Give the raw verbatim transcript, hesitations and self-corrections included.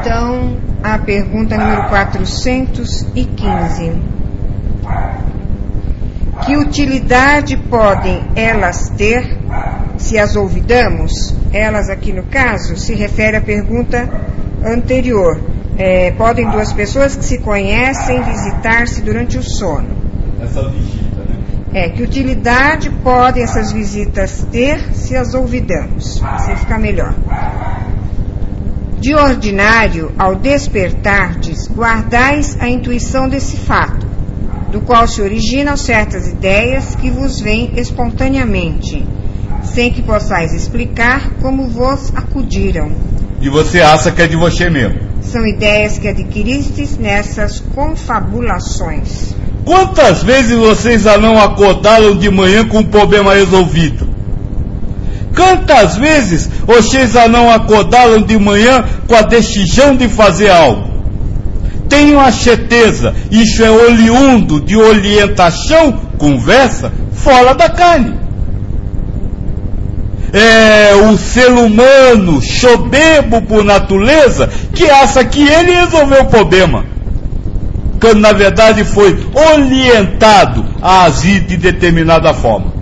Então, a pergunta número quatrocentos e quinze. Que utilidade podem elas ter se as olvidamos? Elas aqui no caso se refere à pergunta anterior. É, podem duas pessoas que se conhecem visitar-se durante o sono. Essa visita, né? É, que utilidade podem essas visitas ter se as olvidamos? Assim fica melhor. De ordinário, ao despertardes, guardais a intuição desse fato, do qual se originam certas ideias que vos vêm espontaneamente, sem que possais explicar como vos acudiram. E você acha que é de você mesmo? São ideias que adquiristes nessas confabulações. Quantas vezes vocês já não acordaram de manhã com um problema resolvido? Quantas vezes vocês já não acordaram de manhã com a decisão de fazer algo? Tenho a certeza, isso é oriundo de orientação, conversa, fora da carne. É o ser humano, soberbo por natureza, que acha que ele resolveu o problema, quando na verdade foi orientado a agir de determinada forma.